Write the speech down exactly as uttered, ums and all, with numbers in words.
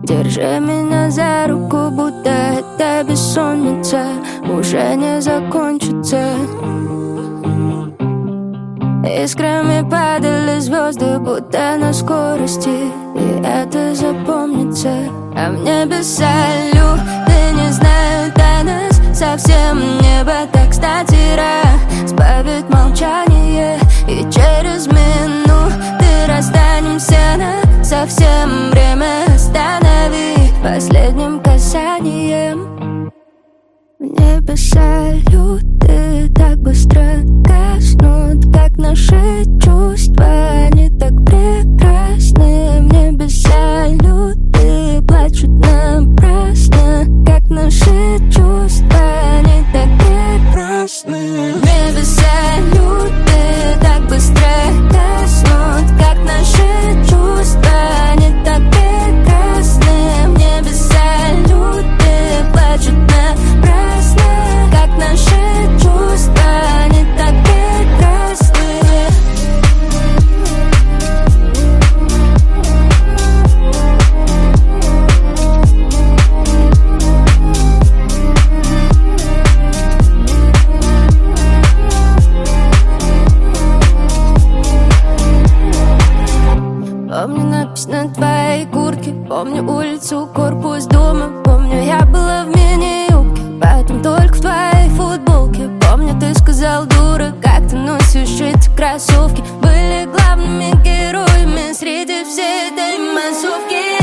Держи меня за руку, будто эта бессонница уже не закончится. Искрами падали звезды, будто на скорости, и это запомнится. А в небе салюты не знают о нас совсем. Небо так кстати разбавит молчание, и через минуты расстанемся на совсем. Время останови последним касанием. В небе салюты так быстро гаснут, как наши чувства, они так прекрасны. В небе салюты плачут напрасно, как наши чувства, они так прекрасны. В небе салюты так быстро гаснут, как наши чувства, они так прекрасны. В небе салюты плачут напрасно, как наши чувства, они так прекрасны. Помню надпись на твоей куртке, помню улицу, корпус дома. Помню, я была в мини-юбке, поэтому только в твоей футболке. Помню, ты сказал, дура, как ты носишь эти кроссовки. Были главными героями среди всей этой массовки.